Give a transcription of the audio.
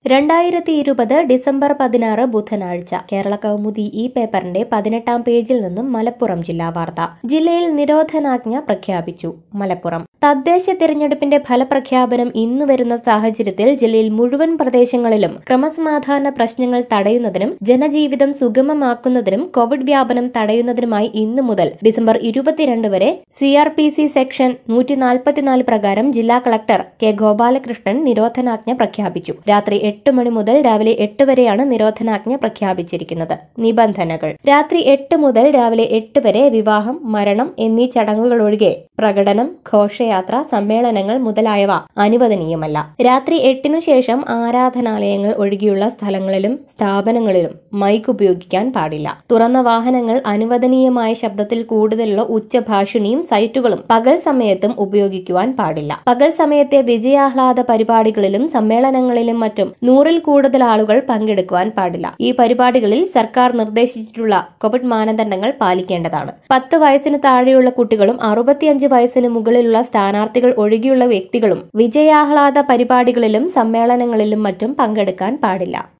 2020 December 16 ബുധനാഴ്ച കേരള കൗമുദി ഈ പേപ്പറിന്റെ 18-ാം പേജിൽ നിന്നും മലപ്പുറം ജില്ലാ വാർത്ത. ജില്ലയിൽ നിരോധനാജ്ഞ പ്രഖ്യാപിച്ചു. മലപ്പുറം തദ്ദേശ തിരഞ്ഞെടുപ്പിന്റെ ഫലപ്രഖ്യാപനം ഇന്ന് വരുന്ന സാഹചര്യത്തിൽ ജില്ലയിൽ മുഴുവൻ പ്രദേശങ്ങളിലും ക്രമസമാധാന പ്രശ്നങ്ങൾ തടയുന്നതിനും ജനജീവിതം സുഗമമാക്കുന്നതിനും കോവിഡ് വ്യാപനം തടയുന്നതിനുമായി ഇന്നു മുതൽ ഡിസംബർ 22 വരെ CRPC സെക്ഷൻ 144 പ്രകാരം ജില്ലാ കളക്ടർ കെ ഗോപാലകൃഷ്ണൻ നിരോധനാജ്ഞ പ്രഖ്യാപിച്ചു. രാത്രി 8 മണി മുതൽ രാവിലെ 8 വരെയാണ് നിരോധനാജ്ഞ പ്രഖ്യാപിച്ചിരിക്കുന്നത്. നിബന്ധനകൾ: രാത്രി 8 മുതൽ രാവിലെ 8 വരെ വിവാഹം, മരണം എന്നീ ചടങ്ങുകൾ ഒഴികെ പ്രകടനം, ഘോഷയാത്ര, സമ്മേളനങ്ങൾ മുതലായവ അനുവദനീയമല്ല. രാത്രി 8 ശേഷം ആരാധനാലയങ്ങൾ ഒഴികെയുള്ള സ്ഥലങ്ങളിലും സ്ഥാപനങ്ങളിലും മൈക്ക് ഉപയോഗിക്കാൻ പാടില്ല. തുറന്ന വാഹനങ്ങൾ, അനുവദനീയമായ ശബ്ദത്തിൽ കൂടുതലുള്ള ഉച്ചഭാഷിണിയും സൈറ്റുകളും പകൽ സമയത്തും ഉപയോഗിക്കുവാൻ പാടില്ല. പകൽ സമയത്തെ വിജയാഹ്ലാദ പരിപാടികളിലും സമ്മേളനങ്ങളിലും മറ്റും 100-ൽ കൂടുതൽ ആളുകൾ പങ്കെടുക്കുവാൻ പാടില്ല. ഈ പരിപാടികളിൽ സർക്കാർ നിർദ്ദേശിച്ചിട്ടുള്ള കോവിഡ് മാനദണ്ഡങ്ങൾ പാലിക്കേണ്ടതാണ്. 10 വയസ്സിന് താഴെയുള്ള കുട്ടികളും 65 വയസ്സിന് മുകളിലുള്ള സ്ഥാനാർത്ഥികൾ ഒഴികെയുള്ള വ്യക്തികളും വിജയാഹ്ലാദ പരിപാടികളിലും സമ്മേളനങ്ങളിലും മറ്റും പങ്കെടുക്കാൻ പാടില്ല.